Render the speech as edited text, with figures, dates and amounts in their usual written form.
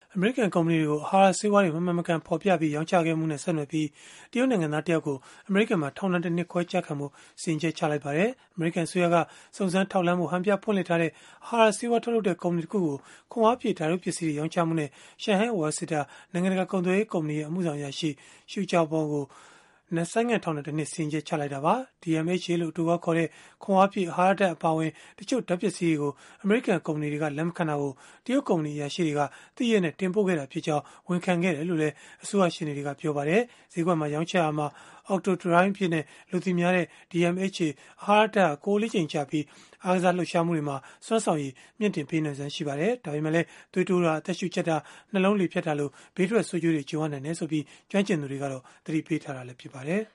အမေရိကန်ကုမ္ပဏီတွေကိုအာဟာရဆေးဝါးတွေမမှန်မကန်ဖော်ပြပြီးရောင်းချခဲ့မှုနဲ့ဆက်နွယ်ပြီးတရုတ်နိုင်ငံသားတယောက်ကိုအမေရိကန်မှာထောင်ဒဏ်တစ်နှစ်ခွဲကျခံမှုစီရင်ချက်ချလိုက်ပါတယ်။အမေရိကန်အစိုးရကစုံစမ်းထောက်လှမ်းမှုဟန်ပြဖွင့်လှစ်ထားတဲ့အာဟာရဆေးဝါးထုတ်လုပ်တဲ့ကုမ္ပဏီတစ်ခုကိုခွန်အားဖြည့်ဓာတ်ရုပ်ပစ္စည်းတွေရောင်းချမှုနဲ့ရှန်ဟိုင်းဝါစစ်တာနိုင်ငံတကာကုန်သွယ်ရေးကုမ္ပဏီရဲ့အမှုဆောင်အရာရှိရှူဂျာဘော်ကိုဆိုင်းငံ့ထောင်တဲ့နှစ်စီရင်ချက်ချလိုက်တာပါ။ DMHA လို့အတူခေါ်တဲ့ခွန်အားဖြည့်အာဟာရဓာတ်အပါအဝင်တချို့ဓာတ်ပစ္စည်းတွေကိုအမေရိကန်ကုမ္ပဏီတွေကလက်မခံတာကိုတရုတ်ကုမ္ပဏီအရာရှိတွေကသိရနဲ့တင်ပို့ခဲ့တာဖြစ်ကြောင်းဝန်ခံခဲ့တယ်လို့လည်းအစိုးရရှင်းနေတွေကပြောပါတယ်။ဈေးကွက်မှာရောင်းချရာမှာအော်တိုဒရိုင်းဖြစ်တဲ့လူသိများတဲ့ DMHA အာဟာရဓာတ်ကိုလေးချိန်ချပြီးအားကစားလှုပ်ရှားမှုတွေမှာစွမ်းဆောင်ရည်မြင့်တင်ပေးနိုင်စွမ်းရှိပါတယ်။ဒါပေမဲ့လည်းသွေးတိုးတာအသက်ရှူချက်တာနှလုံးလေဖြတ်တာလို့ဘေးထွက်ဆိုးကျိုးတွေကြုံရနိုင်တယ်ဆိုပြီးကျွမ်းကျင်သူတွေကတော့သတိပေးထားတာလည်းဖြစ်ပါတယ်။